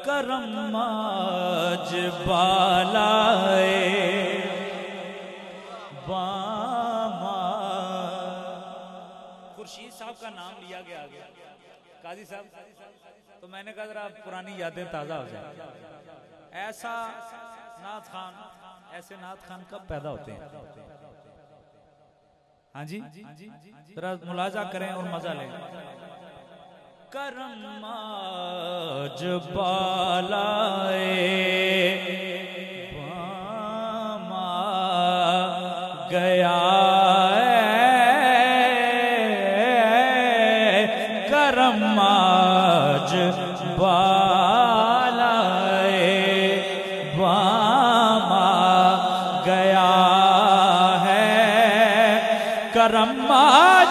करम आज बालाए बामा। खुर्शीद साहब का नाम लिया गया आगे, काजी साहब, तो मैंने कहा जरा पुरानी यादें ताजा हो जाए। ऐसा नाथ खान, ऐसे नाथ खान कब पैदा होते हैं? हाँ जी, जरा मुलाजा करें और मजा लें। करम आज बालाए बामा गया करम आज बालाए बामा गया है करम आज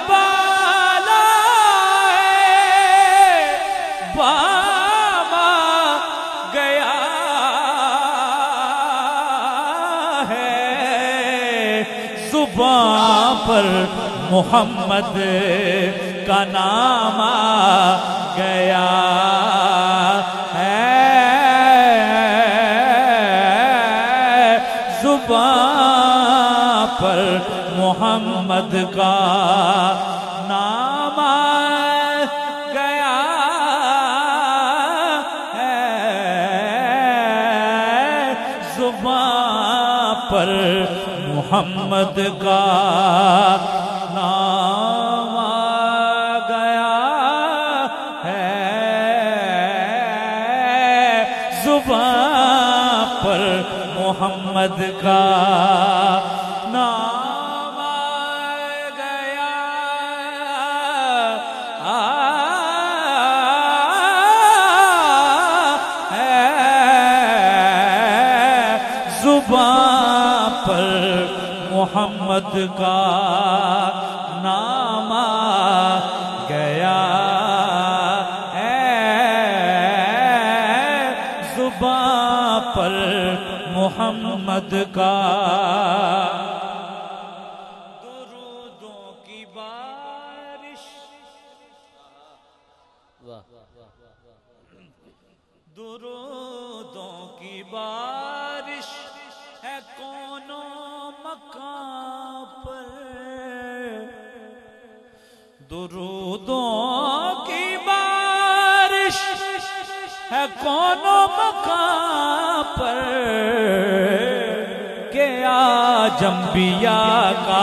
बामा गया है जुबां पर मोहम्मद का नाम आ गया है जुबां पर मोहम्मद का नाम आ गया है जुबां पर मोहम्मद का नाम आ गया है जुबां पर मोहम्मद का नाम आ गया है जुबां पर मोहम्मद का नाम आ गया है जुबां पर मोहम्मद का दुरूदों की बारिश दुरूदों की बारिश है कोनों मकां पर दुरूदों की बारिश है कोनों मकां पर के आजम्बिया का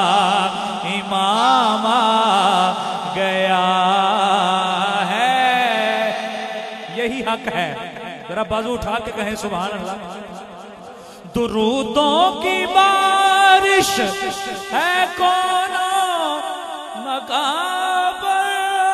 इमाम आ गया है। यही हक है, जरा बाजू उठा के कहें सुभान अल्लाह। दुरूदों की बारिश है कोनों मकां पर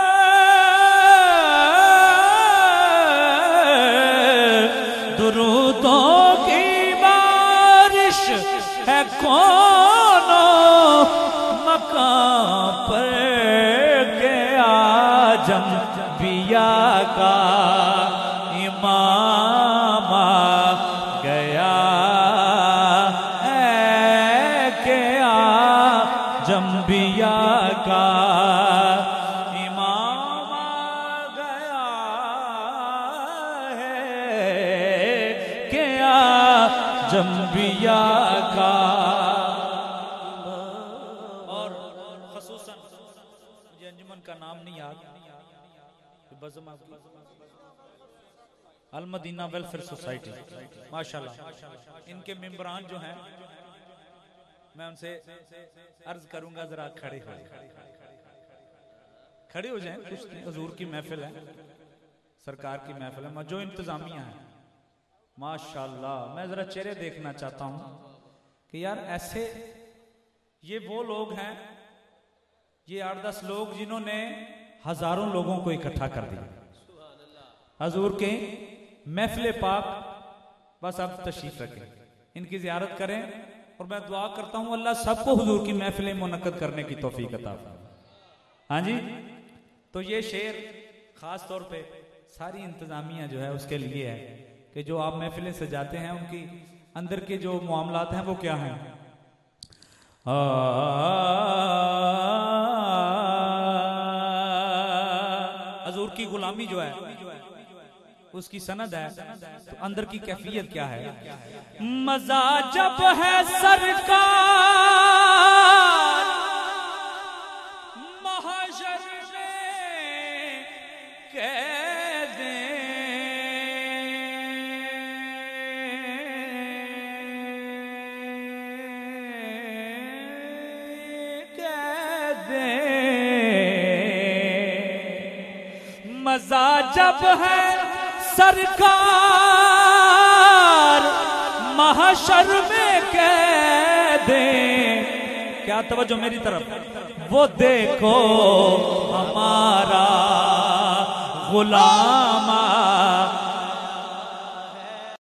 दुरूदों की बारिश है कोनों मकां पर के आजम बिया का इमाम आ गया है के आजम्बिया का इमाम आ गया है के आजम्बिया का। और खसूसन मुझे अंजुमन का नाम नहीं याद, अल मदीना वेलफेयर सोसाइटी माशाल्लाह, इनके मेंबरान जो हैं मैं उनसे अर्ज करूंगा जरा खड़े हो जाएं। कुछ हुजूर की महफिल है, सरकार की महफिल है, जो इंतजामिया है माशाल्लाह, मैं जरा चेहरे देखना चाहता हूं कि यार ऐसे ये वो लोग हैं, ये 8-10 लोग जिन्होंने हजारों लोगों को इकट्ठा कर दिया हजूर के महफिल पाक। बस आप तशरीफ रखें, इनकी ज़ियारत करें और मैं दुआ करता हूं अल्लाह सबको हुजूर की महफिलें मुनक्कद करने की तौफीक अता फरमाए। हाँ जी, तो ये शेर खास तौर पे सारी इंतजामिया जो है उसके लिए है कि जो आप महफिलें सजाते हैं उनकी अंदर के जो मामलात हैं वो क्या हैं। हजूर की गुलामी जो है उसकी सनद है, तो अंदर की कैफियत क्या है? मजा जब है सरकार महशर में कह दे, मजा जब है सरकार महशर में कह दे। क्या तवज्जो मेरी तरफ, वो देखो हमारा गुलाम